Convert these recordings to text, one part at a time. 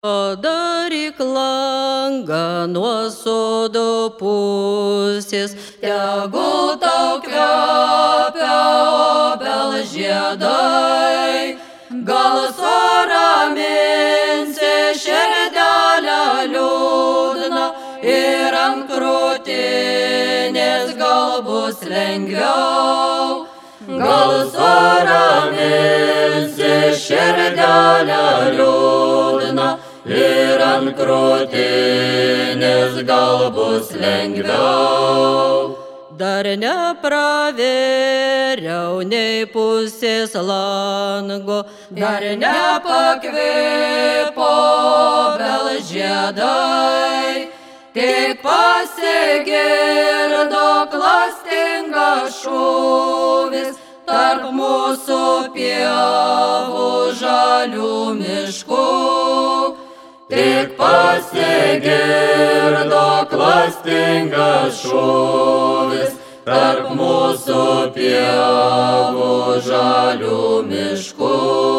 Daryk langą nuo sodo pusės, tegul tau kvepia obels žiedai, gal suraminsi širdelę liūdną ir ant krūtinės gal bus lengviau. Gal suraminsi širdelę liūdną ir ant krūtinės gal bus lengviau. Dar nepravėriau nei pusės lango, dar nepakvipo obels žiedai, tik pasigirdo klastingas šūvis tarp mūsų pievų žalių miškų. Tik pasigirdo klastingas šūvis tarp mūsų pievų žalių miškų.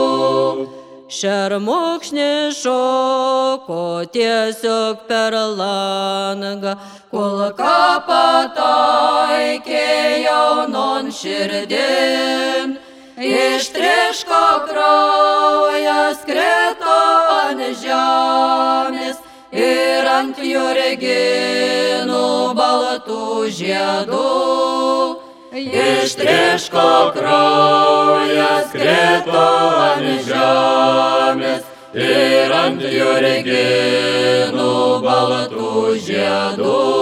Šermukšnis šoko tiesiog per langą, kulka pataikė jaunon širdin. Ištryško kraujas, krito ant žemės ir ant jurginų baltų žiedų. Ištryško kraujas, krito ant žemės ir ant jurginų baltų žiedų.